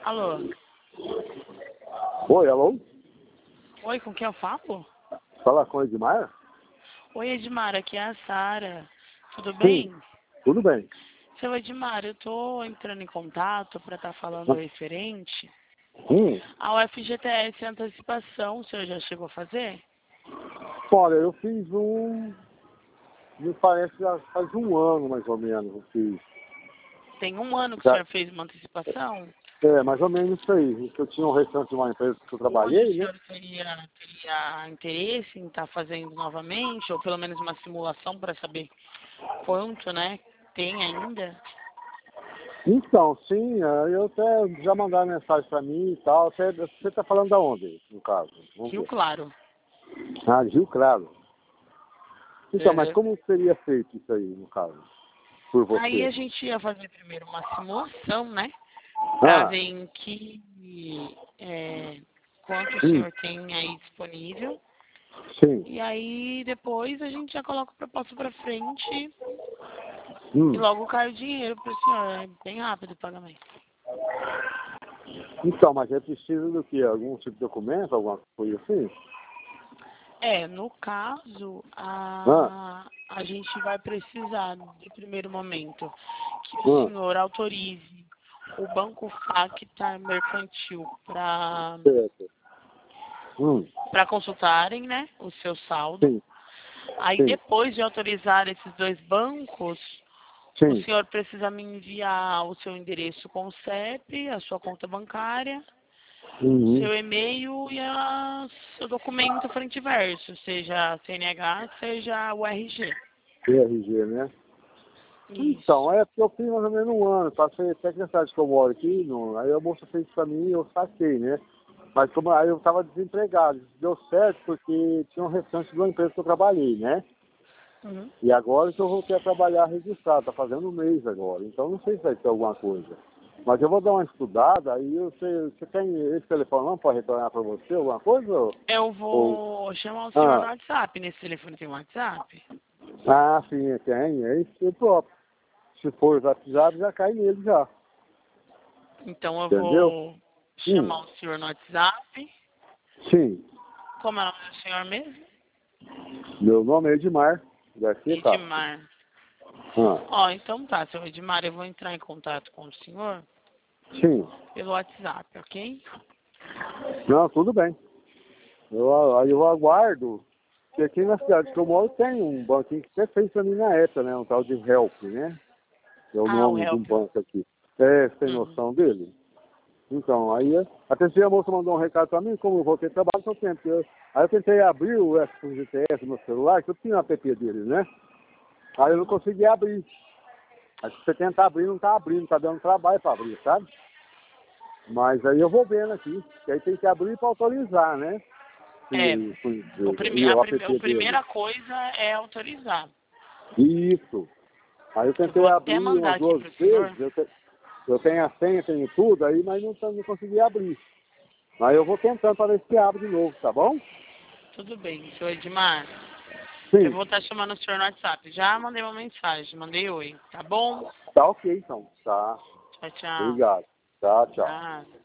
Alô? Oi, alô? Oi, com quem eu falo? Fala com o Edmar? Oi, Edmar, aqui é a Sara. Tudo Sim, bem? tudo bem. Seu Edmar, eu tô entrando em contato para estar falando referente ao FGTS antecipação. O senhor já chegou a fazer? Olha, eu fiz me parece já faz um ano mais ou menos, eu fiz. Tem um ano que o Já, senhor fez uma antecipação? mais ou menos isso aí. Que eu tinha um restante de uma empresa que eu Hoje o trabalhei, né? senhor teria interesse em estar fazendo novamente, ou pelo menos uma simulação para saber quanto, né, tem ainda? Então, sim, eu até já mandaram mensagem pra mim e tal. Até, você tá falando da onde, no caso? Vamos Rio ver. Claro. Ah, Rio Claro. Então, mas Uhum. como seria feito isso aí, no caso? Por Aí a você? gente ia fazer primeiro uma simulação, né? Para Ah, ver em que quanto o hum, senhor tem aí disponível. sim. E aí depois a gente já coloca o propósito para frente e Hum. logo cai o dinheiro para o senhor. É bem rápido o pagamento. Então, mas é preciso do quê? Algum tipo de documento, alguma coisa assim? No caso, Ah, a gente vai precisar, de primeiro momento, que o ah, senhor autorize o Banco Facta Mercantil certo. para consultarem, né, o seu saldo. Sim, Aí sim, depois de autorizar esses dois bancos, o sim. senhor precisa me enviar o seu endereço com o CEP, a sua conta bancária, Uhum. seu e-mail e seu documento frente e verso, seja CNH, seja o RG. RG, né? Então, Isso. é porque eu fiz mais ou menos um ano, passei até que na cidade que eu moro aqui, aí a moça fez isso pra mim e eu saquei, né? Mas como aí eu estava desempregado, isso deu certo porque tinha um restante de uma empresa que eu trabalhei, né? Uhum. E agora que eu voltei a trabalhar registrado, tá fazendo um mês agora. Então não sei se vai ter alguma coisa. Mas eu vou dar uma estudada, aí você tem esse telefone não para retornar para você, alguma coisa? Eu Ou, vou chamar o senhor no ah, WhatsApp. Nesse telefone tem WhatsApp? sim, tem, é isso próprio. Se for WhatsApp, já cai nele já. Então eu Entendeu? vou Hum, chamar o senhor no WhatsApp. sim. Como é o nome do senhor mesmo? Meu nome é Edmar, Garcia Castro. Edmar. Ah, Ó, então tá, seu Edmar, eu vou entrar em contato com o senhor sim. pelo WhatsApp, ok? Não, tudo bem. Aí eu aguardo. Porque aqui na cidade que eu moro tem um banquinho que você fez pra mim na época, né? Um tal de Help, né? É o Ah, o nome de um help. banco aqui. É, você tem Uhum. noção dele? Então, aí, até se a moça mandou um recado pra mim, como eu voltei a trabalhar, só tempo. Aí eu tentei abrir o FGTS no celular, que eu tinha a app dele, né? Aí eu não Uhum. consegui abrir. Aí se você tenta abrir, não tá abrindo, tá dando trabalho pra abrir, sabe? Mas aí eu vou vendo aqui, que aí tem que abrir pra autorizar, né? É, E o app a dele. primeira coisa é autorizar. Isso. Aí eu Eu vou tentei até abrir mandar umas aqui duas pro senhor. vezes, eu tenho a senha, tenho tudo aí, mas não consegui abrir. Aí eu vou tentando para ver se abre de novo, tá bom? Tudo bem, seu Edmar. Eu Sim, vou estar chamando o senhor no WhatsApp. Já mandei uma mensagem, mandei oi, tá bom? tá ok então. Tá, Tchau, tchau. obrigado. Tá, tchau. Nada.